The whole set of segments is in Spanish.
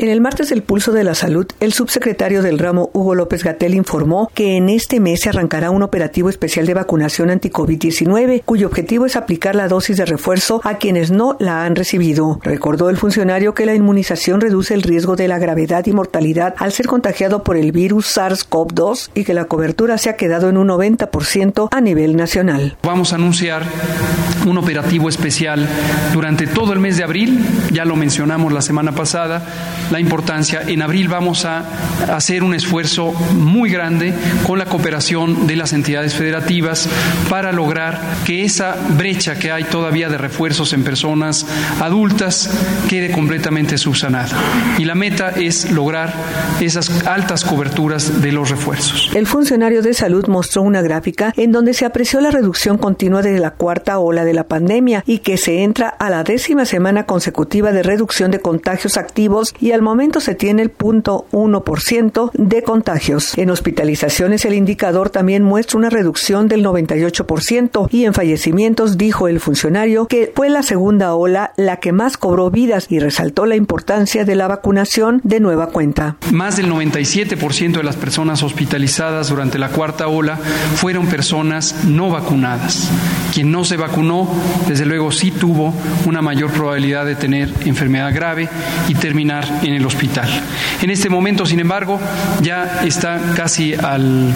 En el martes del Pulso de la Salud, el subsecretario del ramo, Hugo López-Gatell, informó que en este mes se arrancará un operativo especial de vacunación anti-COVID-19, cuyo objetivo es aplicar la dosis de refuerzo a quienes no la han recibido. Recordó el funcionario que la inmunización reduce el riesgo de la gravedad y mortalidad al ser contagiado por el virus SARS-CoV-2 y que la cobertura se ha quedado en un 90% a nivel nacional. Vamos a anunciar un operativo especial durante todo el mes de abril, ya lo mencionamos la semana pasada, la importancia. En abril vamos a hacer un esfuerzo muy grande con la cooperación de las entidades federativas para lograr que esa brecha que hay todavía de refuerzos en personas adultas quede completamente subsanada. Y la meta es lograr esas altas coberturas de los refuerzos. El funcionario de salud mostró una gráfica en donde se apreció la reducción continua de la cuarta ola de la pandemia y que se entra a la 10ª semana consecutiva de reducción de contagios activos y al momento se tiene el 0.1% de contagios. En hospitalizaciones el indicador también muestra una reducción del 98% y en fallecimientos dijo el funcionario que fue la segunda ola la que más cobró vidas y resaltó la importancia de la vacunación de nueva cuenta. Más del 97% de las personas hospitalizadas durante la cuarta ola fueron personas no vacunadas. Quien no se vacunó, desde luego sí tuvo una mayor probabilidad de tener enfermedad grave y terminar en el hospital. En este momento, sin embargo, ya está casi al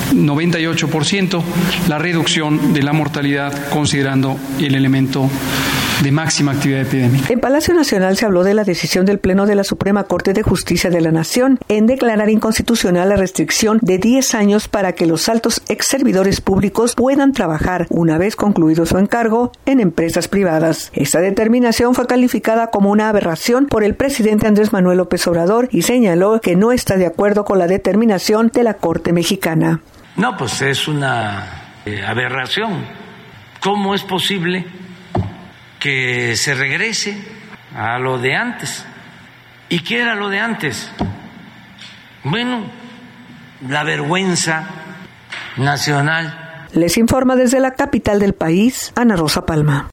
98% la reducción de la mortalidad considerando el elemento de máxima actividad epidémica. En Palacio Nacional se habló de la decisión del Pleno de la Suprema Corte de Justicia de la Nación en declarar inconstitucional la restricción de 10 años para que los altos exservidores públicos puedan trabajar una vez concluido su encargo en empresas privadas. Esta determinación fue calificada como una aberración por el presidente Andrés Manuel López Obrador y señaló que no está de acuerdo con la determinación de la Corte mexicana. No, pues es una aberración. ¿Cómo es posible que se regrese a lo de antes? ¿Y qué era lo de antes? Bueno, la vergüenza nacional. Les informa desde la capital del país, Ana Rosa Palma.